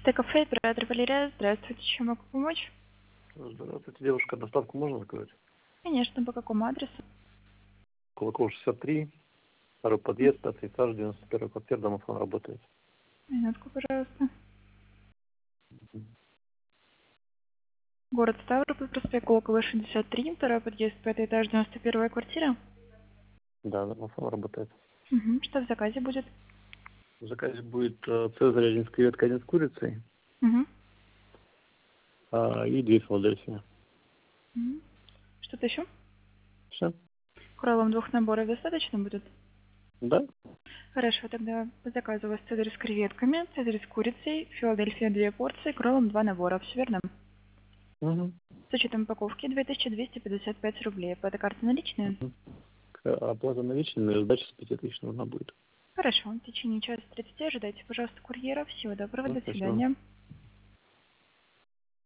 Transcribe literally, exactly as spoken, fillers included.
Т-кафе, оператор Валерия. Здравствуйте, чем могу помочь? Здравствуйте, девушка. Доставку можно заказать? Конечно, по какому адресу? Кулакова шестьдесят три, второй подъезд, пятый этаж, девяносто первая квартира, домофон работает. Минутку, пожалуйста. Город Ставрополь, проспект Кулакова шестьдесят три, второй подъезд, пятый этаж, девяносто первая квартира. Да, домофон работает. Угу. Что в заказе будет? В заказе будет э, цезарь, один с креветкой, один с курицей Угу. а, и две Филадельфии. Угу. Что-то еще? Все? Кролом двух наборов достаточно будет? Да? Хорошо, тогда по заказу у вас цезарь с креветками, цезарь с курицей, Филадельфия две порции, кролом два набора. Все верно? Угу. С учетом упаковки две тысячи двести пятьдесят пять рублей. По этой карте наличные? Угу. Оплата наличными, сдача с пяти тысяч нужна будет. Хорошо, в течение часа тридцати ожидайте, пожалуйста, курьера. Всего доброго, Да, до спасибо. свидания.